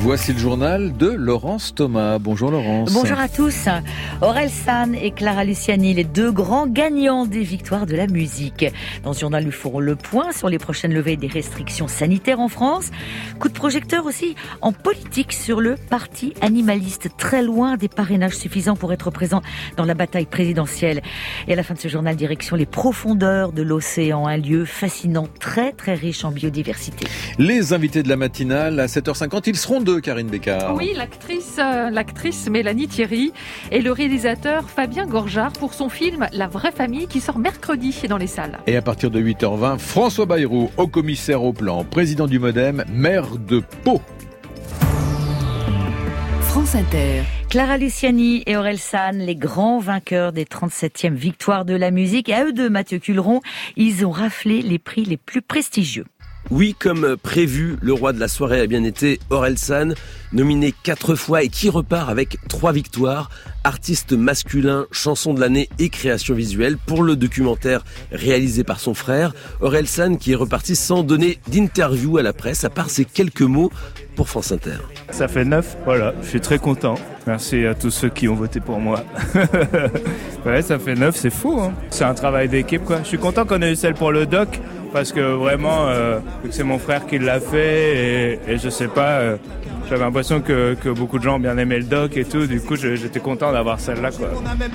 Voici le journal de Laurence Thomas. Bonjour Laurence. Bonjour à tous. Orelsan et Clara Luciani, les deux grands gagnants des victoires de la musique. Dans ce journal, nous ferons le point sur les prochaines levées des restrictions sanitaires en France. Coup de projecteur aussi en politique sur le parti animaliste, très loin des parrainages suffisants pour être présent dans la bataille présidentielle. Et à la fin de ce journal, direction les profondeurs de l'océan, un lieu fascinant, très très riche en biodiversité. Les invités de la matinale à 7h50, ils seront deux, Karine Bécard. Oui, l'actrice Mélanie Thierry et le réalisateur Fabien Gorjard pour son film La vraie famille qui sort mercredi dans les salles. Et à partir de 8h20, François Bayrou, haut commissaire au plan, président du MoDem, maire de Pau. France Inter. Clara Luciani et Orelsan, les grands vainqueurs des 37e victoires de la musique. Et à eux deux, Mathieu Culeron, ils ont raflé les prix les plus prestigieux. Oui, comme prévu, le roi de la soirée a bien été Orelsan, nominé 4 fois et qui repart avec 3 victoires. Artiste masculin, chanson de l'année et création visuelle pour le documentaire réalisé par son frère. Orelsan qui est reparti sans donner d'interview à la presse, à part ces quelques mots pour France Inter. Ça fait 9, voilà, je suis très content. Merci à tous ceux qui ont voté pour moi. Ouais, ça fait 9, c'est fou, hein. C'est un travail d'équipe, quoi. Je suis content qu'on ait eu celle pour le doc, parce que vraiment, c'est mon frère qui l'a fait, et je sais pas, j'avais l'impression que beaucoup de gens ont bien aimé le doc et tout, du coup j'étais content d'avoir celle-là, quoi.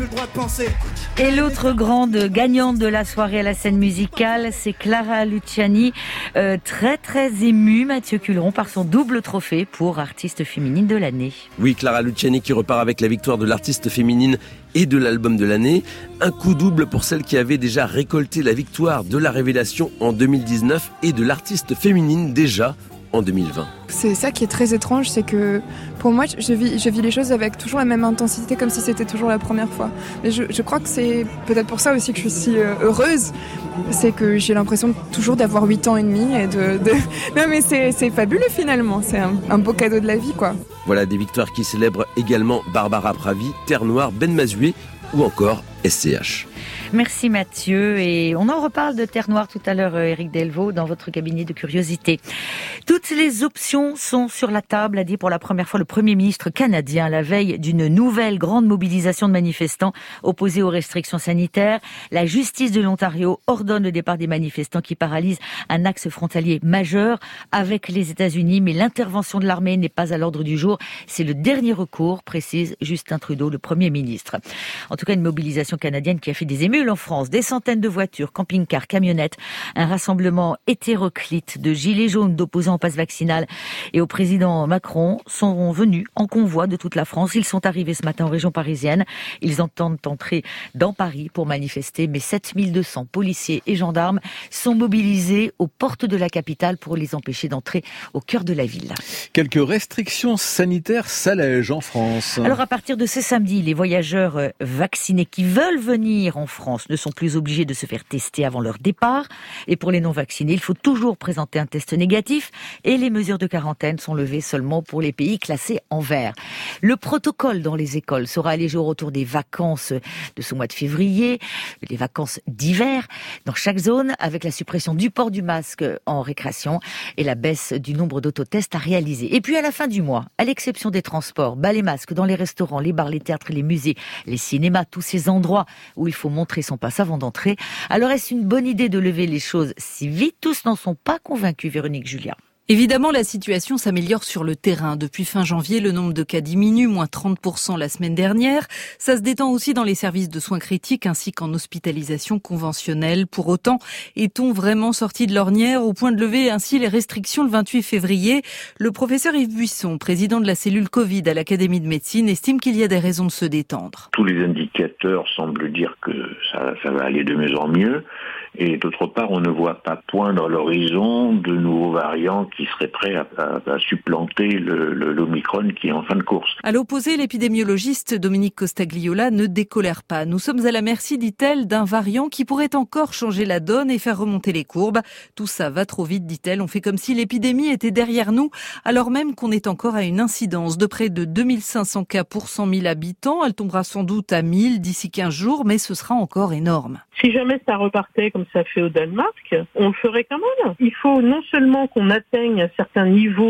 Et l'autre grande gagnante de la soirée à la scène musicale, c'est Clara Luciani, très très émue, Mathieu Culeron, par son double trophée pour artiste féminine de l'année. Oui, Clara Luciani qui repart avec la victoire de l'artiste féminine et de l'album de l'année. Un coup double pour celle qui avait déjà récolté la victoire de la révélation en 2019 et de l'artiste féminine déjà en 2020. C'est ça qui est très étrange, c'est que pour moi, je vis les choses avec toujours la même intensité, comme si c'était toujours la première fois. Mais je crois que c'est peut-être pour ça aussi que je suis si heureuse, c'est que j'ai l'impression toujours d'avoir 8 ans et demi et Non mais c'est fabuleux finalement, c'est un beau cadeau de la vie, quoi. Voilà des victoires qui célèbrent également Barbara Pravi, Terre Noire, Ben Mazué ou encore SCH. Merci Mathieu, et on en reparle de Terre Noire tout à l'heure, Éric Delvaux, dans votre cabinet de curiosité. Toutes les options sont sur la table, a dit pour la première fois le Premier ministre canadien la veille d'une nouvelle grande mobilisation de manifestants opposés aux restrictions sanitaires. La justice de l'Ontario ordonne le départ des manifestants qui paralysent un axe frontalier majeur avec les États-Unis, mais l'intervention de l'armée n'est pas à l'ordre du jour. C'est le dernier recours, précise Justin Trudeau, le Premier ministre. En tout cas, une mobilisation canadienne qui a fait des émules en France, des centaines de voitures, camping-cars, camionnettes, un rassemblement hétéroclite de gilets jaunes d'opposants au pass vaccinal et au président Macron sont venus en convoi de toute la France. Ils sont arrivés ce matin en région parisienne. Ils entendent entrer dans Paris pour manifester, mais 7200 policiers et gendarmes sont mobilisés aux portes de la capitale pour les empêcher d'entrer au cœur de la ville. Quelques restrictions sanitaires s'allègent en France. Alors à partir de ce samedi, les voyageurs vaccinés qui veulent venir en France ne sont plus obligés de se faire tester avant leur départ. Et pour les non-vaccinés, il faut toujours présenter un test négatif et les mesures de quarantaine sont levées seulement pour les pays classés en vert. Le protocole dans les écoles sera allégé au retour des vacances de ce mois de février, les vacances d'hiver dans chaque zone, avec la suppression du port du masque en récréation et la baisse du nombre d'autotests à réaliser. Et puis à la fin du mois, à l'exception des transports, les masques dans les restaurants, les bars, les théâtres, les musées, les cinémas, tous ces endroits où il faut montrer son passe avant d'entrer. Alors est-ce une bonne idée de lever les choses si vite? Tous n'en sont pas convaincus, Véronique Julia. Évidemment, la situation s'améliore sur le terrain. Depuis fin janvier, le nombre de cas diminue, moins 30% la semaine dernière. Ça se détend aussi dans les services de soins critiques ainsi qu'en hospitalisation conventionnelle. Pour autant, est-on vraiment sorti de l'ornière au point de lever ainsi les restrictions le 28 février? Le professeur Yves Buisson, président de la cellule Covid à l'Académie de médecine, estime qu'il y a des raisons de se détendre. Tous les indicateurs semblent dire que ça va aller de mieux en mieux. Et d'autre part, on ne voit pas poindre à l'horizon de nouveaux variants qui seraient prêts à supplanter l'Omicron qui est en fin de course. À l'opposé, l'épidémiologiste Dominique Costagliola ne décolère pas. Nous sommes à la merci, dit-elle, d'un variant qui pourrait encore changer la donne et faire remonter les courbes. Tout ça va trop vite, dit-elle. On fait comme si l'épidémie était derrière nous, alors même qu'on est encore à une incidence de près de 2500 cas pour 100 000 habitants. Elle tombera sans doute à 1000 d'ici 15 jours, mais ce sera encore énorme. Si jamais ça repartait comme ça fait au Danemark, on le ferait quand même. Il faut non seulement qu'on atteigne un certain niveau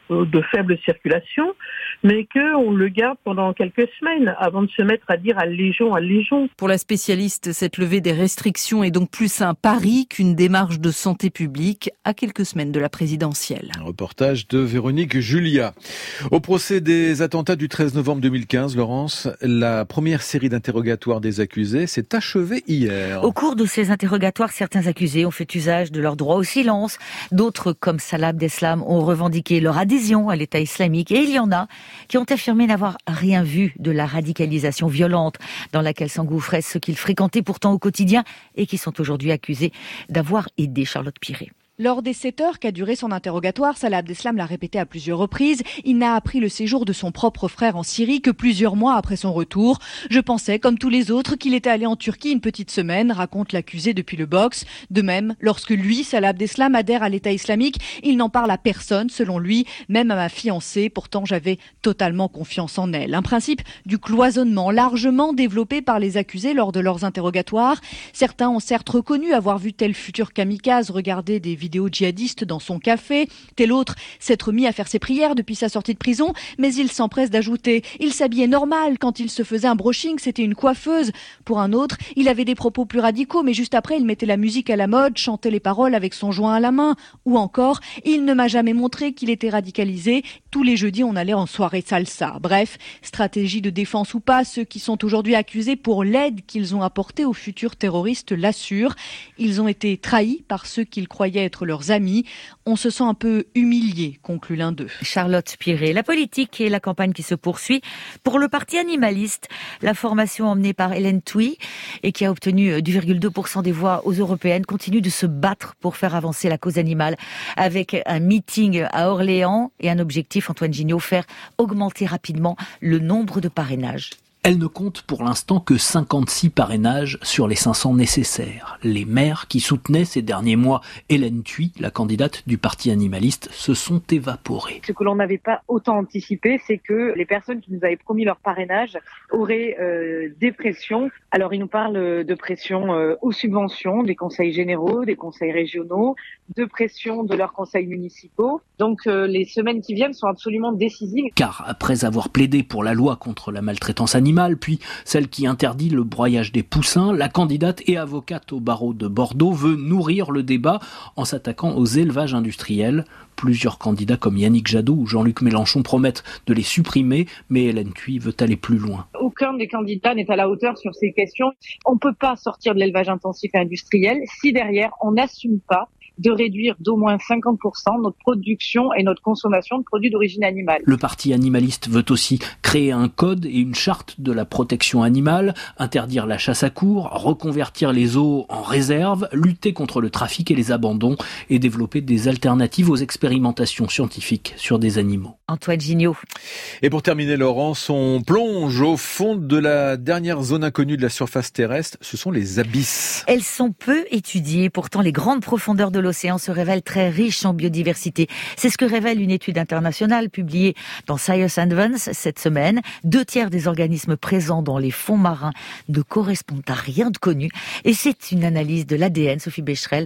de faible circulation, mais qu'on le garde pendant quelques semaines avant de se mettre à dire allégeons. Pour la spécialiste, cette levée des restrictions est donc plus un pari qu'une démarche de santé publique à quelques semaines de la présidentielle. Un reportage de Véronique Julia. Au procès des attentats du 13 novembre 2015, Laurence, la première série d'interrogatoires des accusés s'est achevée hier. Au cours de ces interrogatoires, certains accusés ont fait usage de leur droit au silence. D'autres, comme Salah Abdeslam, ont revendiqué leur adhésion à l'État islamique. Et il y en a qui ont affirmé n'avoir rien vu de la radicalisation violente dans laquelle s'engouffraient ceux qu'ils fréquentaient pourtant au quotidien et qui sont aujourd'hui accusés d'avoir aidé Charlotte Piré. Lors des 7 heures qu'a duré son interrogatoire, Salah Abdeslam l'a répété à plusieurs reprises, il n'a appris le séjour de son propre frère en Syrie que plusieurs mois après son retour. Je pensais, comme tous les autres, qu'il était allé en Turquie une petite semaine, raconte l'accusé depuis le box. De même, lorsque lui, Salah Abdeslam, adhère à l'État islamique, il n'en parle à personne, selon lui, même à ma fiancée. Pourtant, j'avais totalement confiance en elle. Un principe du cloisonnement largement développé par les accusés lors de leurs interrogatoires. Certains ont certes reconnu avoir vu tel futur kamikaze regarder des vidéos djihadistes dans son café, tel autre s'être mis à faire ses prières depuis sa sortie de prison, mais il s'empresse d'ajouter « il s'habillait normal, quand il se faisait un brushing, c'était une coiffeuse ». Pour un autre, il avait des propos plus radicaux, mais juste après, il mettait la musique à la mode, chantait les paroles avec son joint à la main. Ou encore, il ne m'a jamais montré qu'il était radicalisé. Tous les jeudis, on allait en soirée salsa. Bref, stratégie de défense ou pas, ceux qui sont aujourd'hui accusés pour l'aide qu'ils ont apportée aux futurs terroristes l'assurent. Ils ont été trahis par ceux qu'ils croyaient être leurs amis. On se sent un peu humilié, conclut l'un d'eux. Charlotte Piré, la politique et la campagne qui se poursuit. Pour le parti animaliste, la formation emmenée par Hélène Thuy et qui a obtenu 2,2% des voix aux européennes continue de se battre pour faire avancer la cause animale avec un meeting à Orléans et un objectif, Antoine Gignot, faire augmenter rapidement le nombre de parrainages. Elle ne compte pour l'instant que 56 parrainages sur les 500 nécessaires. Les maires qui soutenaient ces derniers mois Hélène Thuy, la candidate du parti animaliste, se sont évaporés. Ce que l'on n'avait pas autant anticipé, c'est que les personnes qui nous avaient promis leur parrainage auraient des pressions. Alors ils nous parlent de pression aux subventions des conseils généraux, des conseils régionaux, de pression de leurs conseils municipaux. Donc les semaines qui viennent sont absolument décisives. Car après avoir plaidé pour la loi contre la maltraitance animale, puis celle qui interdit le broyage des poussins, la candidate et avocate au barreau de Bordeaux veut nourrir le débat en s'attaquant aux élevages industriels. Plusieurs candidats comme Yannick Jadot ou Jean-Luc Mélenchon promettent de les supprimer, mais Hélène Thuy veut aller plus loin. Aucun des candidats n'est à la hauteur sur ces questions. On ne peut pas sortir de l'élevage intensif et industriel si derrière on n'assume pas de réduire d'au moins 50% notre production et notre consommation de produits d'origine animale. Le parti animaliste veut aussi créer un code et une charte de la protection animale, interdire la chasse à courre, reconvertir les zoos en réserve, lutter contre le trafic et les abandons et développer des alternatives aux expérimentations scientifiques sur des animaux. Antoine Gignot. Et pour terminer, Laurence, on plonge au fond de la dernière zone inconnue de la surface terrestre, ce sont les abysses. Elles sont peu étudiées, pourtant les grandes profondeurs de l'océan se révèlent très riches en biodiversité. C'est ce que révèle une étude internationale publiée dans Science Advance cette semaine. 2/3 des organismes présents dans les fonds marins ne correspondent à rien de connu. Et c'est une analyse de l'ADN, Sophie Becherel,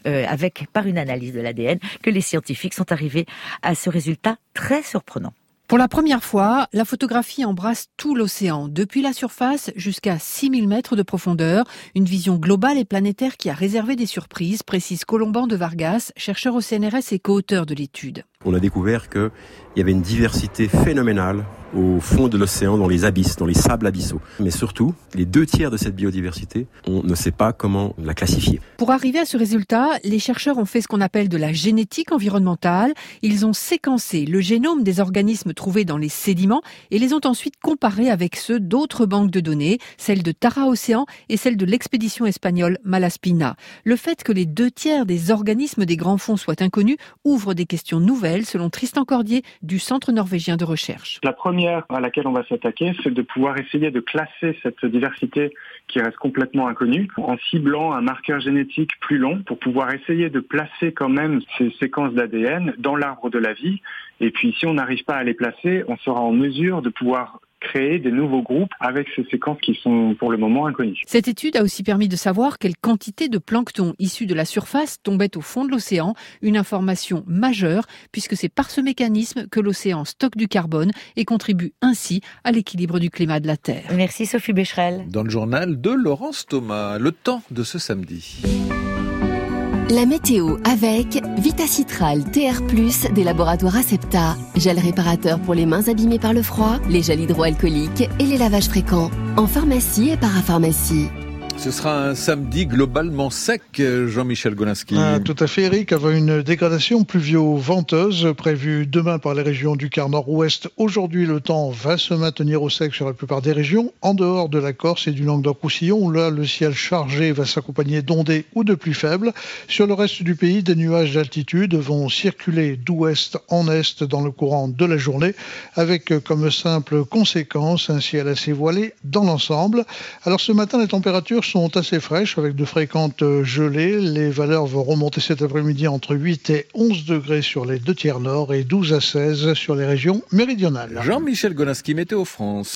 par une analyse de l'ADN, que les scientifiques sont arrivés à ce résultat très surprenant. Pour la première fois, la photographie embrasse tout l'océan, depuis la surface jusqu'à 6000 mètres de profondeur. Une vision globale et planétaire qui a réservé des surprises, précise Colomban de Vargas, chercheur au CNRS et co-auteur de l'étude. On a découvert qu'il y avait une diversité phénoménale au fond de l'océan, dans les abysses, dans les sables abyssaux. Mais surtout, les 2/3 de cette biodiversité, on ne sait pas comment la classifier. Pour arriver à ce résultat, les chercheurs ont fait ce qu'on appelle de la génétique environnementale. Ils ont séquencé le génome des organismes trouvés dans les sédiments et les ont ensuite comparés avec ceux d'autres banques de données, celle de Tara Océan et celle de l'expédition espagnole Malaspina. Le fait que les 2/3 des organismes des grands fonds soient inconnus ouvre des questions nouvelles, selon Tristan Cordier du Centre norvégien de recherche. La première à laquelle on va s'attaquer, c'est de pouvoir essayer de classer cette diversité qui reste complètement inconnue en ciblant un marqueur génétique plus long pour pouvoir essayer de placer quand même ces séquences d'ADN dans l'arbre de la vie. Et puis si on n'arrive pas à les placer, on sera en mesure de pouvoir créer des nouveaux groupes avec ces séquences qui sont pour le moment inconnues. Cette étude a aussi permis de savoir quelle quantité de plancton issu de la surface tombait au fond de l'océan, une information majeure puisque c'est par ce mécanisme que l'océan stocke du carbone et contribue ainsi à l'équilibre du climat de la Terre. Merci Sophie Becherel. Dans le journal de Laurence Thomas, le temps de ce samedi. La météo avec Vitacitral TR+, des laboratoires Acepta. Gel réparateur pour les mains abîmées par le froid, les gels hydroalcooliques et les lavages fréquents. En pharmacie et parapharmacie. Ce sera un samedi globalement sec, Jean-Michel Golinski. Tout à fait, Eric, avant une dégradation pluvio-venteuse prévue demain par les régions du quart nord-ouest. Aujourd'hui, le temps va se maintenir au sec sur la plupart des régions, en dehors de la Corse et du Languedoc-Roussillon, où là, le ciel chargé va s'accompagner d'ondées ou de pluies faibles. Sur le reste du pays, des nuages d'altitude vont circuler d'ouest en est dans le courant de la journée, avec comme simple conséquence un ciel assez voilé dans l'ensemble. Alors ce matin, les températures sont assez fraîches avec de fréquentes gelées. Les valeurs vont remonter cet après-midi entre 8 et 11 degrés sur les 2 tiers nord et 12 à 16 sur les régions méridionales. Jean-Michel Golinski, Météo France.